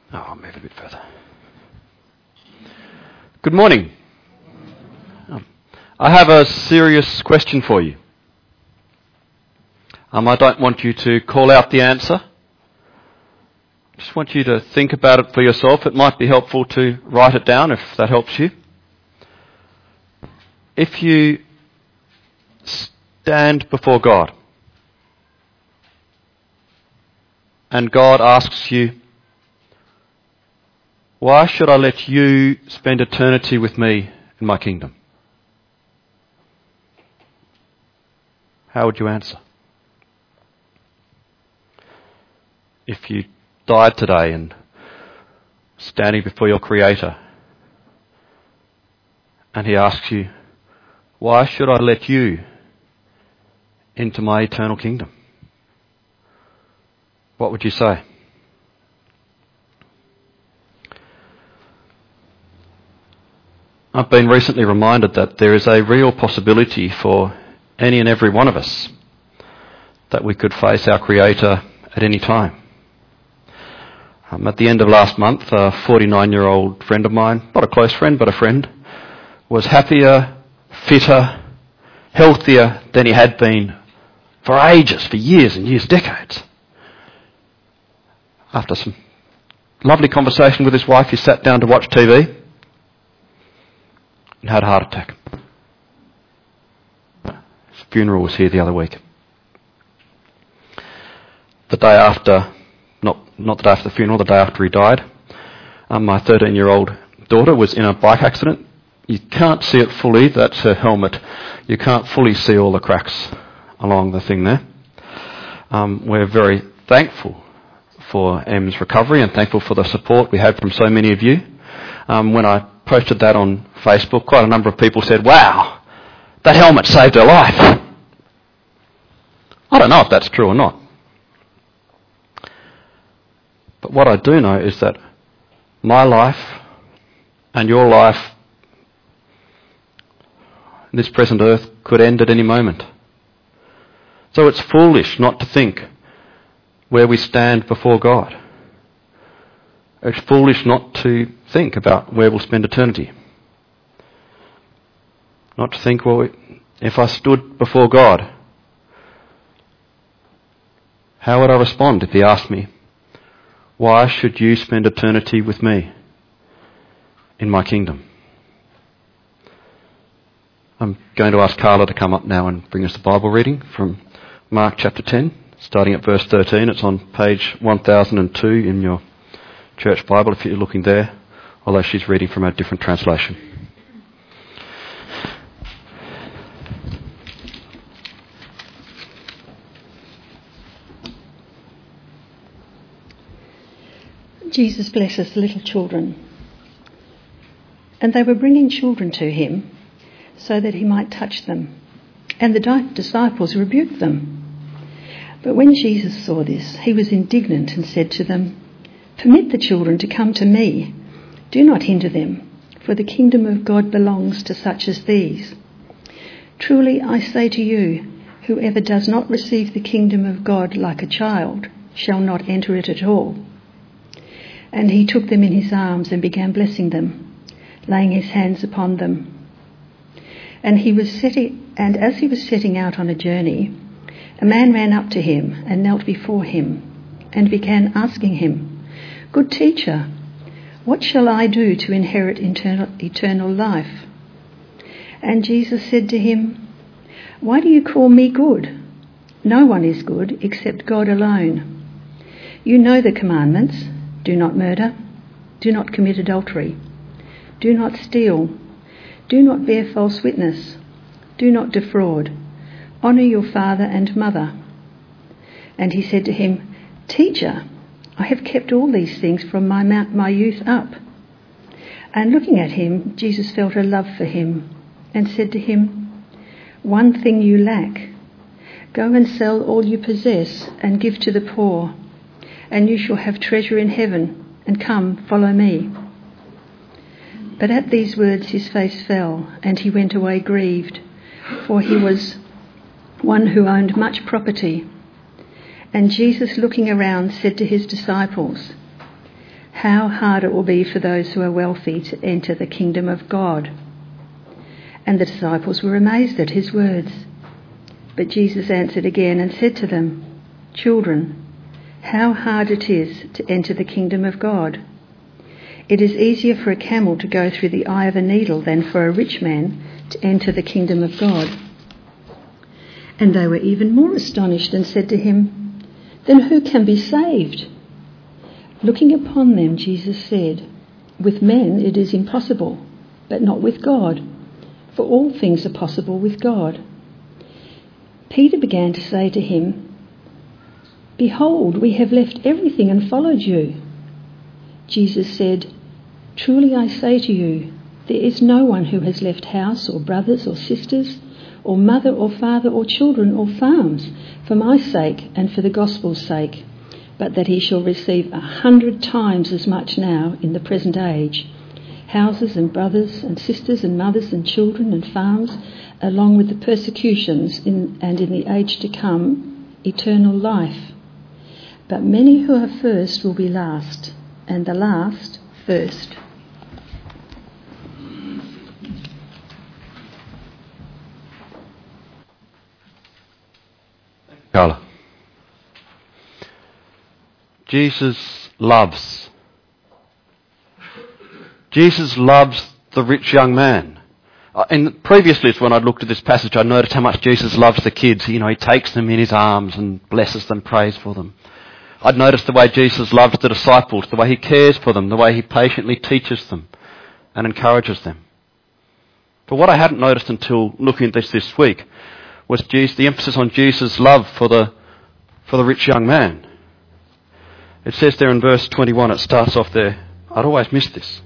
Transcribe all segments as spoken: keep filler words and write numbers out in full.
Oh, I'll move a bit further. Good morning. Um, I have a serious question for you. Um, I don't want you to call out the answer. I just want you to think about it for yourself. It might be helpful to write it down if that helps you. If you stand before God and God asks you, why should I let you spend eternity with me in my kingdom? How would you answer? If you died today and standing before your Creator and He asks you, why should I let you into my eternal kingdom? What would you say? I've been recently reminded that there is a real possibility for any and every one of us that we could face our Creator at any time. Um, at the end of last month, a forty-nine-year-old friend of mine, not a close friend, but a friend, was happier, fitter, healthier than he had been for ages, for years and years, decades. After some lovely conversation with his wife, he sat down to watch T V and had a heart attack. His funeral was here the other week. The day after, not not the day after the funeral, the day after he died, um, my thirteen-year-old daughter was in a bike accident. You can't see it fully, that's her helmet. You can't fully see all the cracks along the thing there. Um, we're very thankful for Em's recovery and thankful for the support we had from so many of you. Um, when I posted that on Facebook, quite a number of people said, wow, that helmet saved her life. I don't know if that's true or not. But what I do know is that my life and your life in this present earth could end at any moment. So it's foolish not to think where we stand before God. It's foolish not to think about where we'll spend eternity. Not to think, well, if I stood before God, how would I respond if He asked me, why should you spend eternity with me in my kingdom? I'm going to ask Carla to come up now and bring us the Bible reading from Mark chapter ten, starting at verse thirteen. It's on page one thousand two in your church Bible, if you're looking there, although she's reading from a different translation. Jesus blesses little children. And they were bringing children to him so that he might touch them. And the disciples rebuked them. But when Jesus saw this, he was indignant and said to them, permit the children to come to me. Do not hinder them, for the kingdom of God belongs to such as these. Truly I say to you, whoever does not receive the kingdom of God like a child shall not enter it at all. And he took them in his arms and began blessing them, laying his hands upon them. And he was setting, and as he was setting out on a journey, a man ran up to him and knelt before him and began asking him, good teacher, what shall I do to inherit eternal, eternal life? And Jesus said to him, why do you call me good? No one is good except God alone. You know the commandments. Do not murder. Do not commit adultery. Do not steal. Do not bear false witness. Do not defraud. Honour your father and mother. And he said to him, teacher, I have kept all these things from my my youth up. And looking at him, Jesus felt a love for him and said to him, one thing you lack. Go and sell all you possess and give to the poor, and you shall have treasure in heaven, and come, follow me. But at these words his face fell, and he went away grieved, for he was one who owned much property. And Jesus, looking around, said to his disciples, how hard it will be for those who are wealthy to enter the kingdom of God." And the disciples were amazed at his words. But Jesus answered again and said to them, "Children, how hard it is to enter the kingdom of God. It is easier for a camel to go through the eye of a needle than for a rich man to enter the kingdom of God." And they were even more astonished and said to him, "Then who can be saved?" Looking upon them, Jesus said, "With men it is impossible, but not with God, for all things are possible with God." Peter began to say to him, "Behold, we have left everything and followed you." Jesus said, "Truly I say to you, there is no one who has left house or brothers or sisters or mother or father or children or farms for my sake and for the gospel's sake, but that he shall receive a hundred times as much now in the present age, houses and brothers and sisters and mothers and children and farms, along with the persecutions in, and in the age to come, eternal life. But many who are first will be last, and the last first." Carla. Jesus loves. Jesus loves the rich young man. In previous lists, when I looked at this passage, I noticed how much Jesus loves the kids. You know, he takes them in his arms and blesses them, prays for them. I'd noticed the way Jesus loves the disciples, the way he cares for them, the way he patiently teaches them and encourages them. But what I hadn't noticed until looking at this this week was Jesus, the emphasis on Jesus' love for the for the rich young man. It says there in verse twenty-one, it starts off there. I'd always missed this.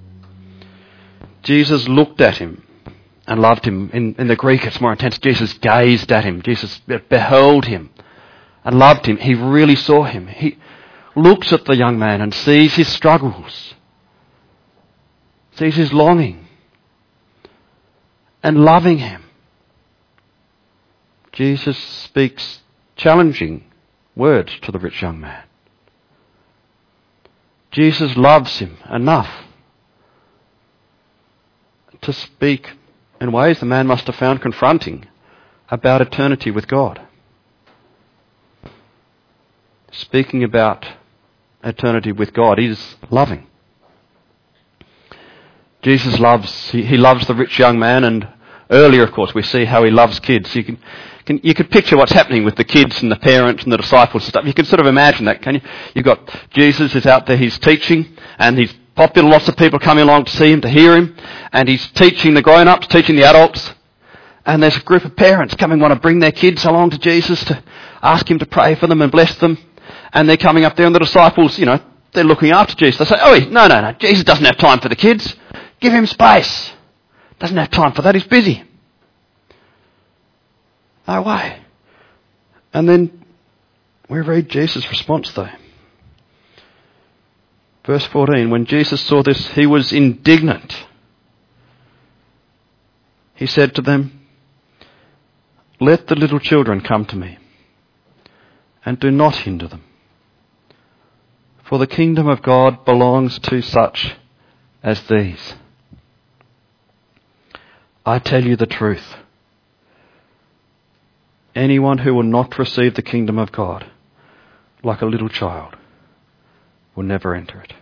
Jesus looked at him and loved him. In, in the Greek, it's more intense. Jesus gazed at him. Jesus beheld him and loved him. He really saw him. He looks at the young man and sees his struggles, sees his longing, and loving him. Jesus speaks challenging words to the rich young man. Jesus loves him enough to speak in ways the man must have found confronting about eternity with God. Speaking about eternity with God is loving. Jesus loves, he, he loves the rich young man, and earlier, of course, we see how he loves kids. You can, can you can picture what's happening with the kids and the parents and the disciples and stuff. You can sort of imagine that, can you? You've got Jesus is out there, he's teaching, and he's popular, lots of people coming along to see him, to hear him, and he's teaching the grown-ups, teaching the adults, and there's a group of parents coming, want to bring their kids along to Jesus to ask him to pray for them and bless them, and they're coming up there, and the disciples, you know, they're looking after Jesus. They say, "Oh, no, no, no, Jesus doesn't have time for the kids. Give him space. Doesn't have time for that, he's busy." No way. And then we read Jesus' response though. Verse fourteen, when Jesus saw this, he was indignant. He said to them, "Let the little children come to me, and do not hinder them. For the kingdom of God belongs to such as these. I tell you the truth. Anyone who will not receive the kingdom of God like a little child will never enter it."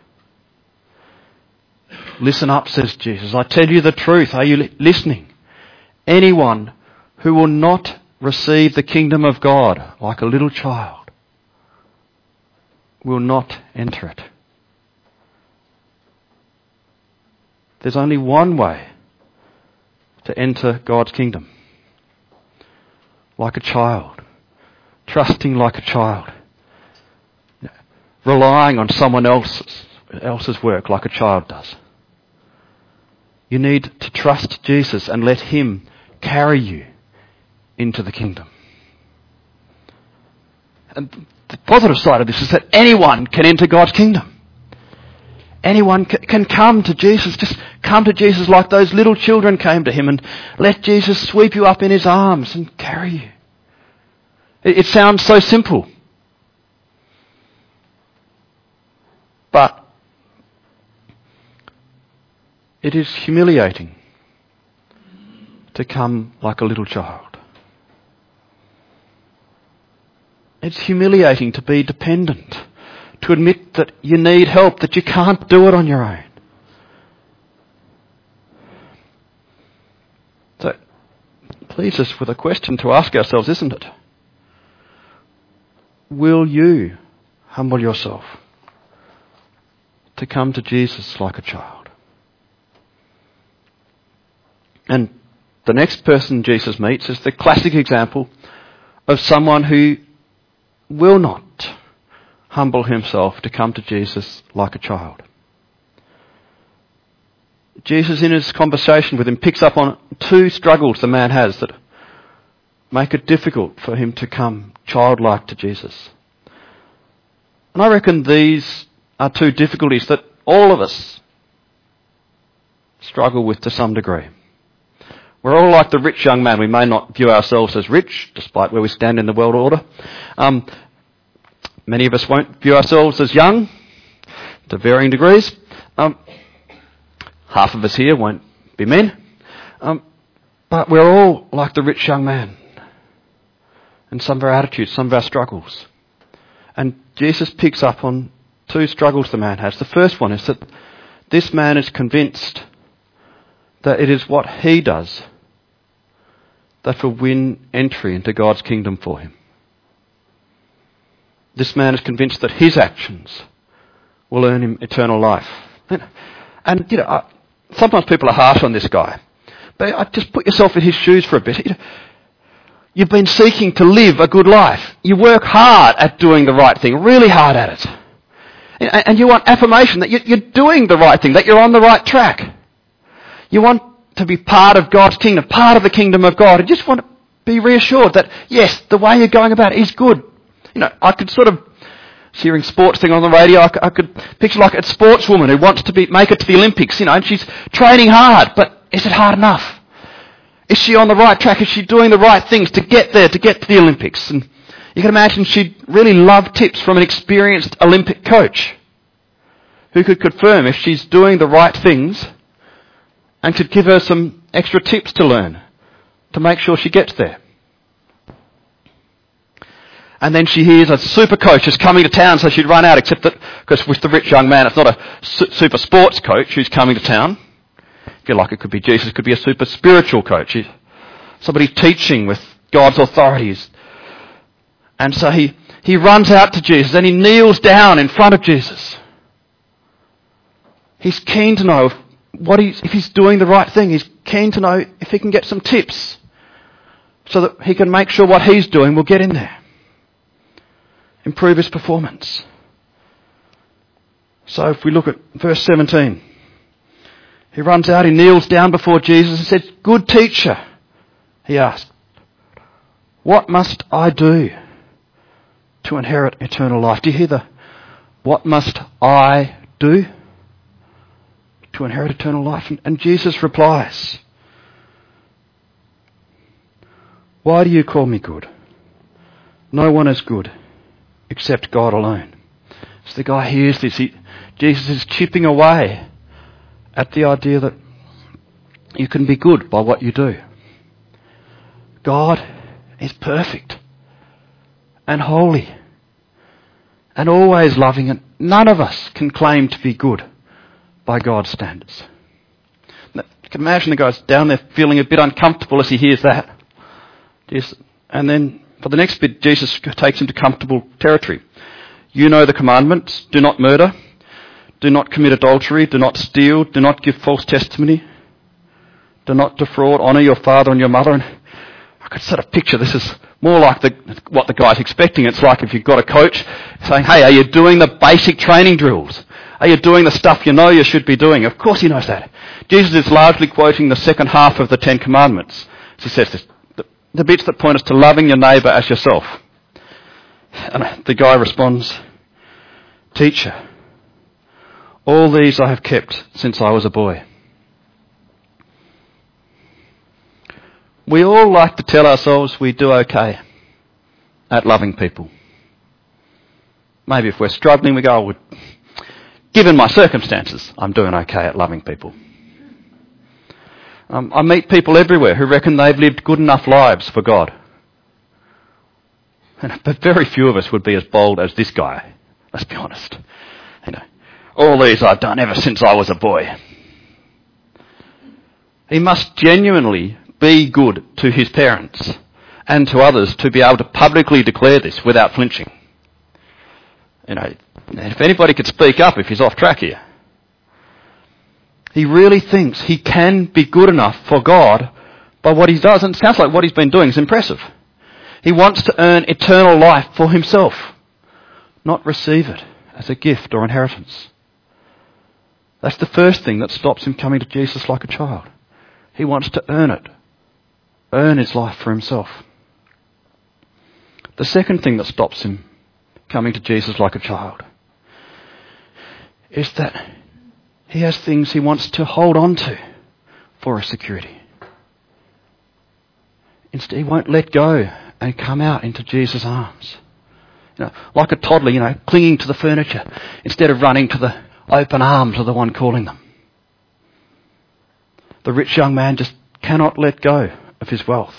Listen up, says Jesus. I tell you the truth. Are you li- listening? Anyone who will not receive the kingdom of God like a little child will not enter it. There's only one way to enter God's kingdom. Like a child. Trusting like a child. Relying on someone else's, else's work like a child does. You need to trust Jesus and let him carry you into the kingdom. And the positive side of this is that anyone can enter God's kingdom. Anyone can come to Jesus. Just come to Jesus like those little children came to him, and let Jesus sweep you up in his arms and carry you. It, it sounds so simple. But It is humiliating to come like a little child. It's humiliating to be dependent, to admit that you need help, that you can't do it on your own. So, it leaves us with a question to ask ourselves, isn't it? Will you humble yourself to come to Jesus like a child? And the next person Jesus meets is the classic example of someone who will not humble himself to come to Jesus like a child. Jesus, in his conversation with him, picks up on two struggles the man has that make it difficult for him to come childlike to Jesus. And I reckon these are two difficulties that all of us struggle with to some degree. We're all like the rich young man. We may not view ourselves as rich, despite where we stand in the world order. Um, many of us won't view ourselves as young, to varying degrees. Um, half of us here won't be men. Um, but we're all like the rich young man. And some of our attitudes, some of our struggles. And Jesus picks up on two struggles the man has. The first one is that this man is convinced that it is what he does that will win entry into God's kingdom for him. This man is convinced that his actions will earn him eternal life. And, and you know, I, sometimes people are harsh on this guy. But I just put yourself in his shoes for a bit. You know, you've been seeking to live a good life. You work hard at doing the right thing, really hard at it. And, and you want affirmation that you're doing the right thing, that you're on the right track. You want to be part of God's kingdom, part of the kingdom of God. You just want to be reassured that, yes, the way you're going about it is good. You know, I could sort of, hearing sports thing on the radio, I could, I could picture like a sportswoman who wants to be, make it to the Olympics, you know, and she's training hard, but is it hard enough? Is she on the right track? Is she doing the right things to get there, to get to the Olympics? And you can imagine she'd really love tips from an experienced Olympic coach who could confirm if she's doing the right things and could give her some extra tips to learn to make sure she gets there. And then she hears a super coach is coming to town, so she'd run out, except that, because with the rich young man, it's not a su- super sports coach who's coming to town. I feel like it could be Jesus, it could be a super spiritual coach. He's somebody teaching with God's authorities. And so he, he runs out to Jesus and he kneels down in front of Jesus. He's keen to know if, what he's, if he's doing the right thing. He's keen to know if he can get some tips so that he can make sure what he's doing will get in there. Improve his performance. So if we look at verse seventeen, he runs out, he kneels down before Jesus and says, "Good teacher," he asked, "what must I do to inherit eternal life?" Do you hear the, what must I do to inherit eternal life? And, and Jesus replies, "Why do you call me good? No one is good except God alone." So the guy hears this. He, Jesus is chipping away at the idea that you can be good by what you do. God is perfect and holy and always loving, and none of us can claim to be good by God's standards. You can imagine the guy's down there feeling a bit uncomfortable as he hears that. And then for the next bit, Jesus takes him to comfortable territory. You know the commandments: do not murder, do not commit adultery, do not steal, do not give false testimony, do not defraud, honour your father and your mother. And I could sort of picture this is more like the, what the guy's expecting. It's like if you've got a coach saying, "Hey, are you doing the basic training drills? Are you doing the stuff you know you should be doing?" Of course he knows that. Jesus is largely quoting the second half of the Ten Commandments. He says this, the, the bits that point us to loving your neighbour as yourself. And the guy responds, "Teacher, all these I have kept since I was a boy." We all like to tell ourselves we do okay at loving people. Maybe if we're struggling, we go, oh, given my circumstances, I'm doing okay at loving people. Um, I meet people everywhere who reckon they've lived good enough lives for God. And, but very few of us would be as bold as this guy. Let's be honest. You know, all these I've done ever since I was a boy. He must genuinely be good to his parents and to others to be able to publicly declare this without flinching. You know, if anybody could speak up if he's off track here. He really thinks he can be good enough for God by what he does, and it sounds like what he's been doing is impressive. He wants to earn eternal life for himself, not receive it as a gift or inheritance. That's the first thing that stops him coming to Jesus like a child. He wants to earn it, earn his life for himself. The second thing that stops him coming to Jesus like a child is that he has things he wants to hold on to for a security. Instead, he won't let go and come out into Jesus' arms. You know, like a toddler, you know, clinging to the furniture instead of running to the open arms of the one calling them. The rich young man just cannot let go of his wealth.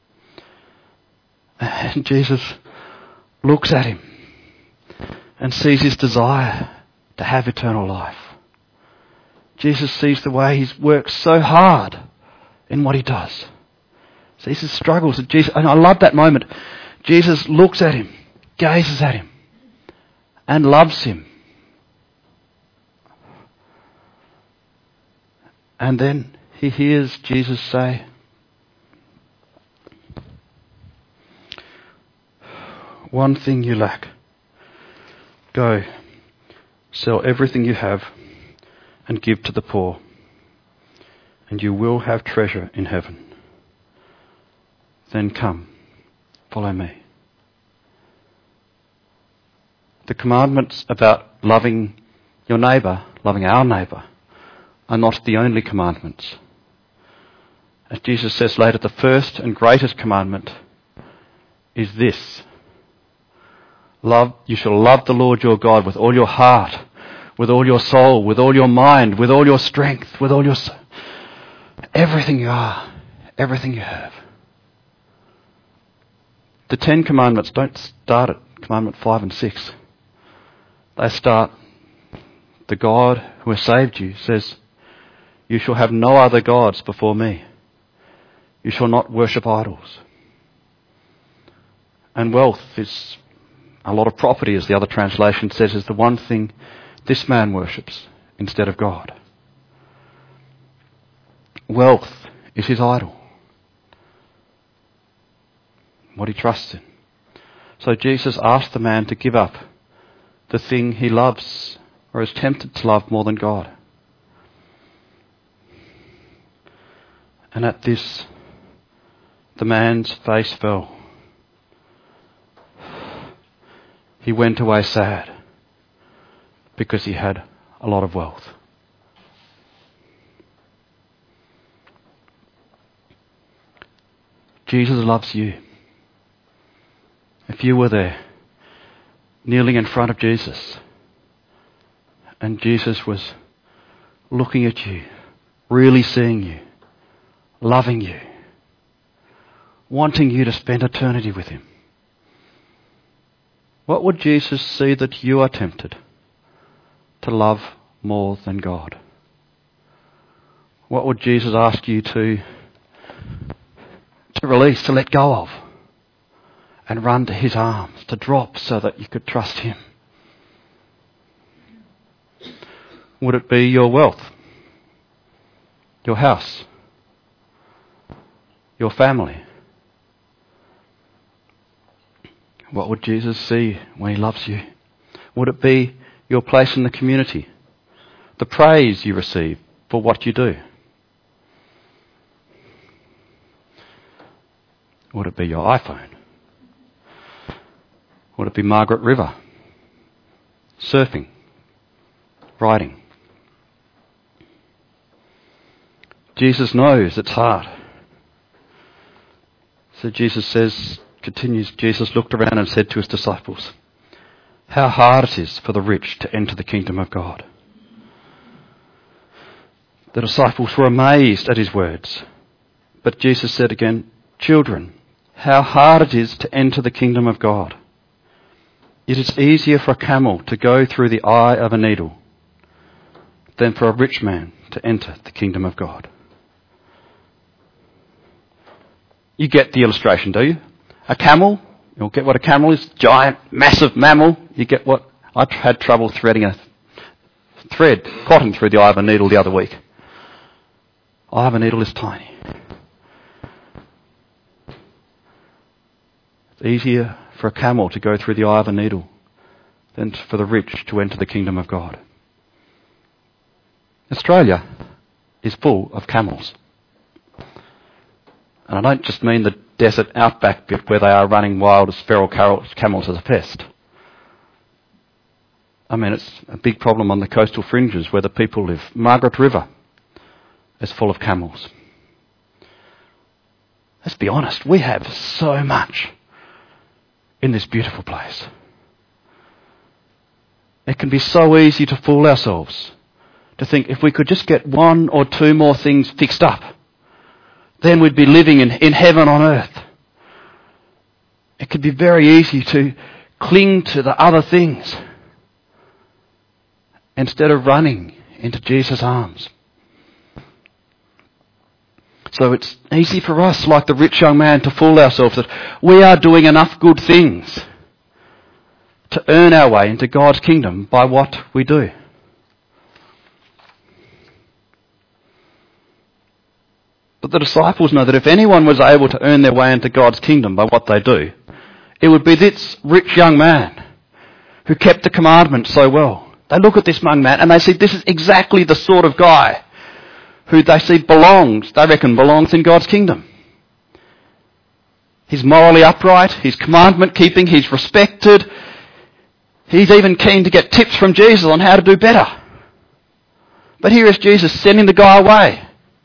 And Jesus looks at him and sees his desire to have eternal life. Jesus sees the way he's worked so hard in what he does. Sees his struggles. And, Jesus, and I love that moment. Jesus looks at him, gazes at him, and loves him. And then he hears Jesus say, "One thing you lack. Go, sell everything you have and give to the poor, and you will have treasure in heaven. Then come, follow me." The commandments about loving your neighbour, loving our neighbour, are not the only commandments. As Jesus says later, the first and greatest commandment is this: Love, you shall love the Lord your God with all your heart, with all your soul, with all your mind, with all your strength, with all your... everything you are, everything you have. The Ten Commandments don't start at Commandment five and six. They start, the God who has saved you says, "You shall have no other gods before me. You shall not worship idols." And wealth is a lot of property, as the other translation says, is the one thing this man worships instead of God. Wealth is his idol, what he trusts in. So Jesus asked the man to give up the thing he loves or is tempted to love more than God. And at this, the man's face fell. He went away sad because he had a lot of wealth. Jesus loves you. If you were there, kneeling in front of Jesus, and Jesus was looking at you, really seeing you, loving you, wanting you to spend eternity with him, what would Jesus see that you are tempted to love more than God? What would Jesus ask you to, to release, to let go of, and run to his arms, to drop so that you could trust him? Would it be your wealth, your house, your family? What would Jesus see when he loves you? Would it be your place in the community, the praise you receive for what you do? Would it be your iPhone? Would it be Margaret River, surfing, riding? Jesus knows it's hard. So Jesus says, continues, Jesus looked around and said to his disciples, "How hard it is for the rich to enter the kingdom of God. The disciples were amazed at his words. But Jesus said again, "Children, how hard it is to enter the kingdom of God. It is easier for a camel to go through the eye of a needle than for a rich man to enter the kingdom of God." You get the illustration, do you? A camel, you'll get what a camel is, giant, massive mammal. You get what, I had trouble threading a thread, cotton through the eye of a needle the other week. Eye of a needle is tiny. It's easier for a camel to go through the eye of a needle than for the rich to enter the kingdom of God. Australia is full of camels. And I don't just mean the desert outback bit where they are running wild as feral camels as a pest. I mean, it's a big problem on the coastal fringes where the people live. Margaret River is full of camels. Let's be honest, we have so much in this beautiful place. It can be so easy to fool ourselves, to think if we could just get one or two more things fixed up, then we'd be living in, in heaven on earth. It could be very easy to cling to the other things instead of running into Jesus' arms. So it's easy for us, like the rich young man, to fool ourselves that we are doing enough good things to earn our way into God's kingdom by what we do. But the disciples know that if anyone was able to earn their way into God's kingdom by what they do, it would be this rich young man who kept the commandments so well. They look at this young man and they see this is exactly the sort of guy who they see belongs, they reckon belongs in God's kingdom. He's morally upright, he's commandment keeping, he's respected. He's even keen to get tips from Jesus on how to do better. But here is Jesus sending the guy away.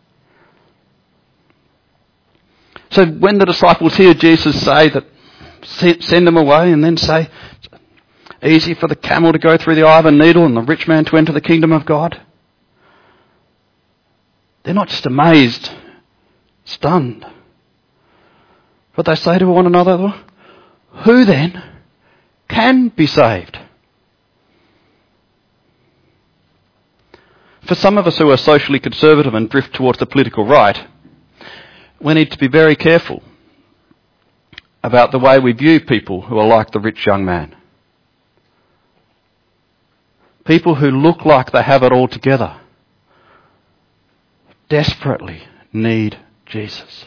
So when the disciples hear Jesus say that, send them away, and then say, easy for the camel to go through the eye of a needle and the rich man to enter the kingdom of God, they're not just amazed, stunned. But they say to one another, who then can be saved? For some of us who are socially conservative and drift towards the political right, we need to be very careful about the way we view people who are like the rich young man. People who look like they have it all together desperately need Jesus.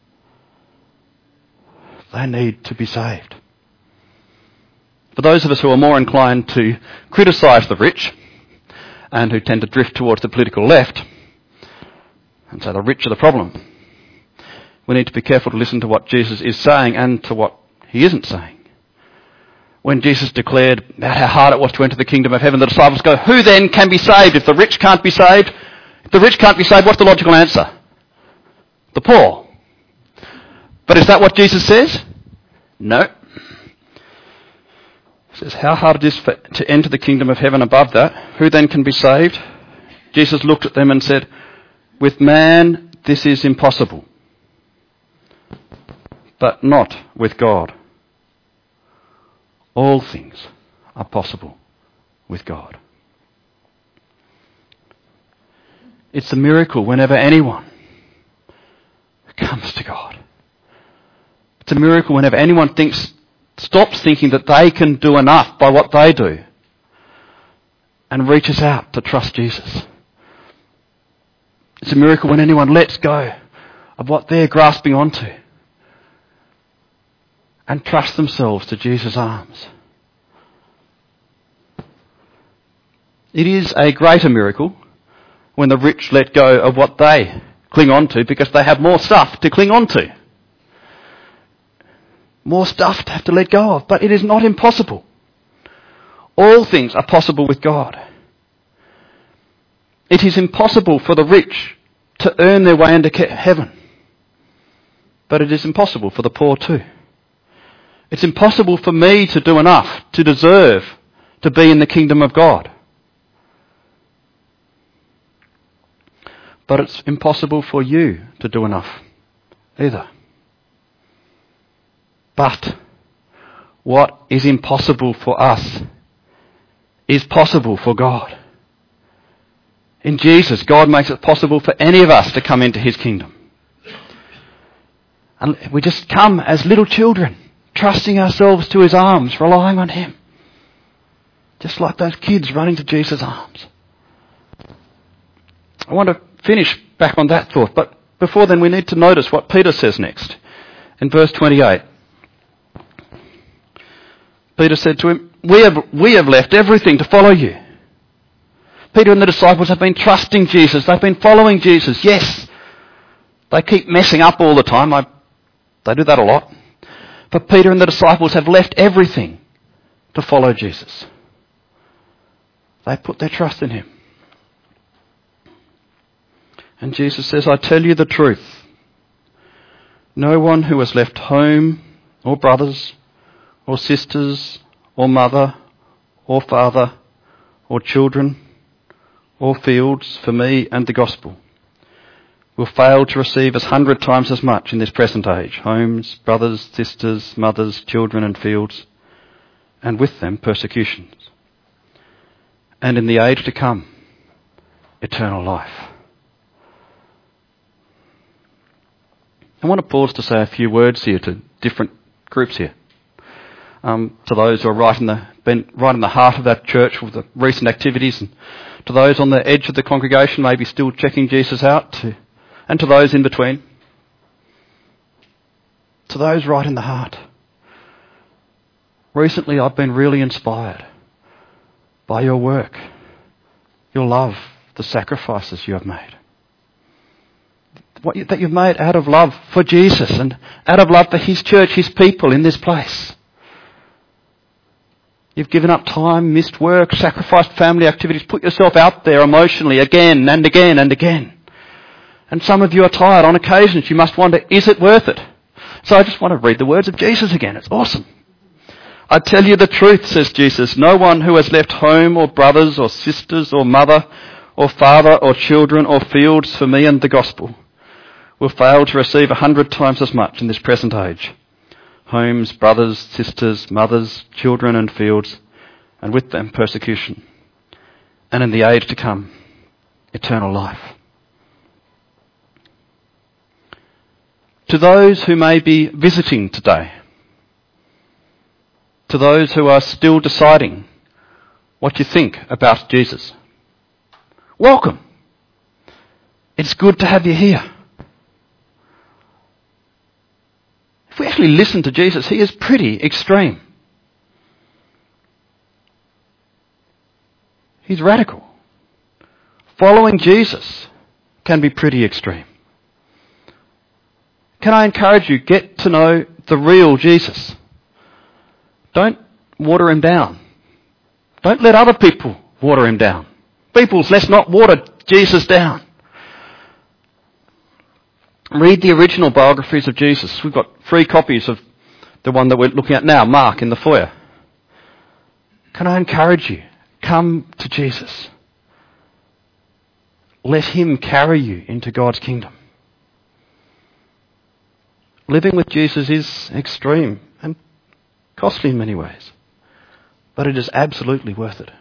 They need to be saved. For those of us who are more inclined to criticise the rich and who tend to drift towards the political left and say the rich are the problem, we need to be careful to listen to what Jesus is saying and to what he isn't saying. When Jesus declared about how hard it was to enter the kingdom of heaven, the disciples go, who then can be saved? If the rich can't be saved, if the rich can't be saved, what's the logical answer? The poor. But is that what Jesus says? No. He says, how hard it is for, to enter the kingdom of heaven above that. Who then can be saved? Jesus looked at them and said, with man this is impossible, but not with God. All things are possible with God. It's a miracle whenever anyone comes to God. It's a miracle whenever anyone thinks, stops thinking that they can do enough by what they do and reaches out to trust Jesus. It's a miracle when anyone lets go of what they're grasping onto and trust themselves to Jesus' arms. It is a greater miracle when the rich let go of what they cling on to because they have more stuff to cling on to. More stuff to have to let go of. But it is not impossible. All things are possible with God. It is impossible for the rich to earn their way into heaven. But it is impossible for the poor too. It's impossible for me to do enough to deserve to be in the kingdom of God. But it's impossible for you to do enough either. But what is impossible for us is possible for God. In Jesus, God makes it possible for any of us to come into his kingdom. And we just come as little children, trusting ourselves to his arms, relying on him. Just like those kids running to Jesus' arms. I want to finish back on that thought, but before then we need to notice what Peter says next. In verse twenty-eight. Peter said to him, we have, we have left everything to follow you. Peter and the disciples have been trusting Jesus. They've been following Jesus. Yes, they keep messing up all the time. I, they do that a lot. But Peter and the disciples have left everything to follow Jesus. They put their trust in him. And Jesus says, I tell you the truth. No one who has left home or brothers or sisters or mother or father or children or fields for me and the gospel will fail to receive as hundred times as much in this present age, homes, brothers, sisters, mothers, children and fields, and with them persecutions. And in the age to come, eternal life. I want to pause to say a few words here to different groups here. Um, to those who are right in the been right in the heart of that church with the recent activities, and to those on the edge of the congregation, maybe still checking Jesus out, to, and to those in between. To those right in the heart. Recently, I've been really inspired by your work, your love, the sacrifices you have made. What you, that you've made out of love for Jesus and out of love for his church, his people in this place. You've given up time, missed work, sacrificed family activities, put yourself out there emotionally again and again and again. And some of you are tired. On occasions you must wonder, is it worth it? So I just want to read the words of Jesus again. It's awesome. I tell you the truth, says Jesus. No one who has left home or brothers or sisters or mother or father or children or fields for me and the gospel will fail to receive a hundred times as much in this present age. Homes, brothers, sisters, mothers, children and fields, and with them persecution. And in the age to come, eternal life. To those who may be visiting today, to those who are still deciding what you think about Jesus, welcome. It's good to have you here. If we actually listen to Jesus, he is pretty extreme. He's radical. Following Jesus can be pretty extreme. Can I encourage you, get to know the real Jesus. Don't water him down. Don't let other people water him down. Peoples, let's not water Jesus down. Read the original biographies of Jesus. We've got free copies of the one that we're looking at now, Mark, in the foyer. Can I encourage you? Come to Jesus. Let him carry you into God's kingdom. Living with Jesus is extreme and costly in many ways, but it is absolutely worth it.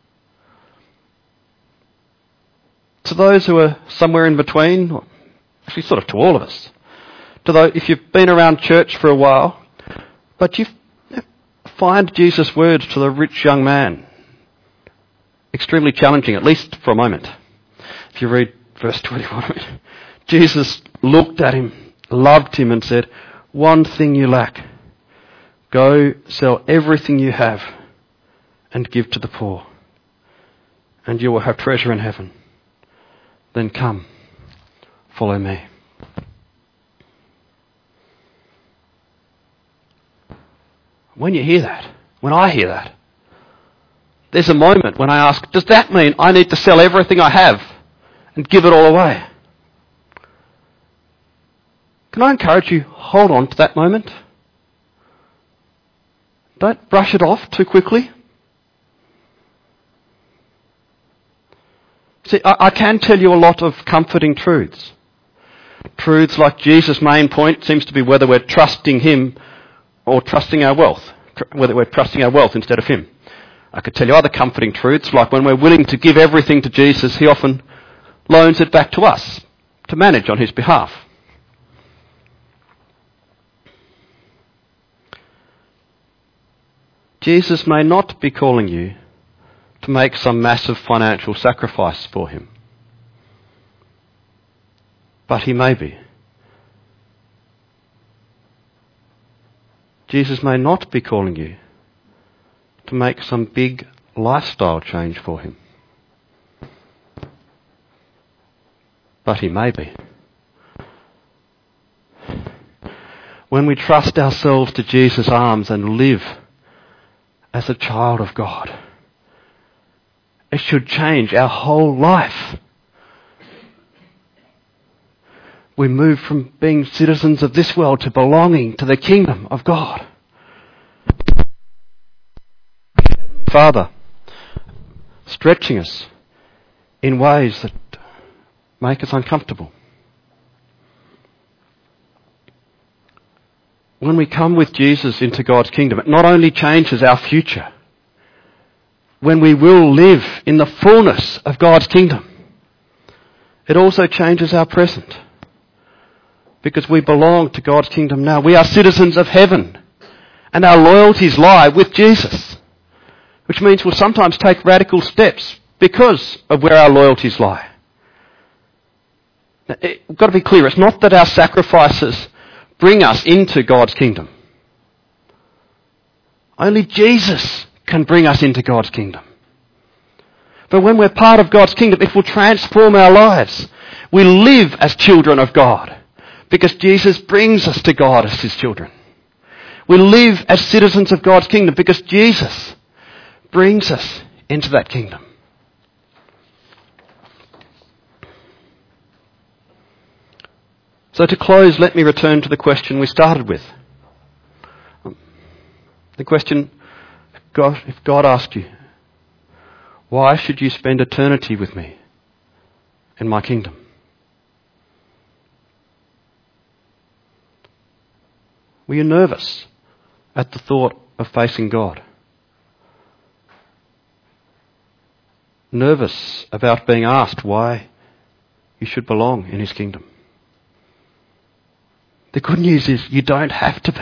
To those who are somewhere in between, or actually sort of to all of us, to those, if you've been around church for a while, but you find Jesus' words to the rich young man extremely challenging, at least for a moment. If you read verse twenty-one, Jesus looked at him, loved him and said, one thing you lack. Go sell everything you have and give to the poor, and you will have treasure in heaven. Then come, follow me. When you hear that, when I hear that, there's a moment when I ask, does that mean I need to sell everything I have and give it all away? Can I encourage you, hold on to that moment. Don't brush it off too quickly. See, I, I can tell you a lot of comforting truths. Truths like Jesus' main point seems to be whether we're trusting him or trusting our wealth, tr- whether we're trusting our wealth instead of him. I could tell you other comforting truths, like when we're willing to give everything to Jesus, he often loans it back to us to manage on his behalf. Jesus may not be calling you to make some massive financial sacrifice for him, but he may be. Jesus may not be calling you to make some big lifestyle change for him, but he may be. When we trust ourselves to Jesus' arms and live as a child of God, it should change our whole life. We move from being citizens of this world to belonging to the kingdom of God. Father, stretching us in ways that make us uncomfortable. When we come with Jesus into God's kingdom, it not only changes our future, when we will live in the fullness of God's kingdom, it also changes our present. Because we belong to God's kingdom now. We are citizens of heaven, and our loyalties lie with Jesus, which means we'll sometimes take radical steps because of where our loyalties lie. Now, it, we've got to be clear, it's not that our sacrifices bring us into God's kingdom. Only Jesus can bring us into God's kingdom. But when we're part of God's kingdom, it will transform our lives. We live as children of God because Jesus brings us to God as his children. We live as citizens of God's kingdom because Jesus brings us into that kingdom. So to close, let me return to the question we started with. The question, God, if God asked you, why should you spend eternity with me in my kingdom? Were you nervous at the thought of facing God? Nervous about being asked why you should belong in his kingdom? The good news is you don't have to be.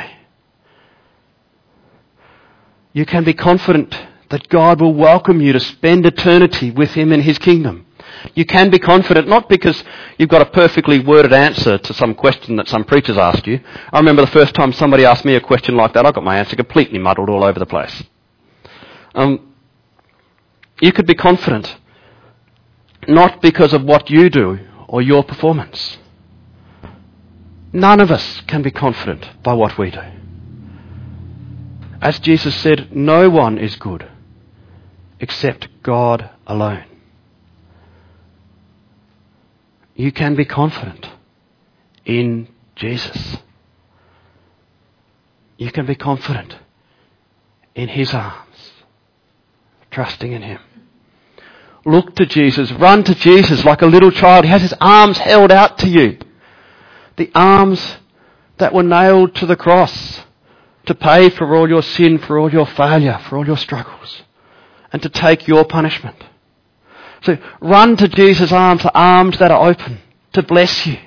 You can be confident that God will welcome you to spend eternity with him in his kingdom. You can be confident not because you've got a perfectly worded answer to some question that some preachers asked you. I remember the first time somebody asked me a question like that, I got my answer completely muddled all over the place. Um, you could be confident not because of what you do or your performance. None of us can be confident by what we do. As Jesus said, no one is good except God alone. You can be confident in Jesus. You can be confident in his arms, trusting in him. Look to Jesus, run to Jesus like a little child. He has his arms held out to you. The arms that were nailed to the cross to pay for all your sin, for all your failure, for all your struggles, and to take your punishment. So run to Jesus' arms, the arms that are open to bless you.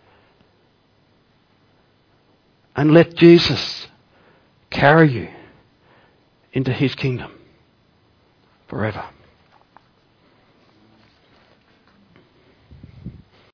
And let Jesus carry you into his kingdom forever.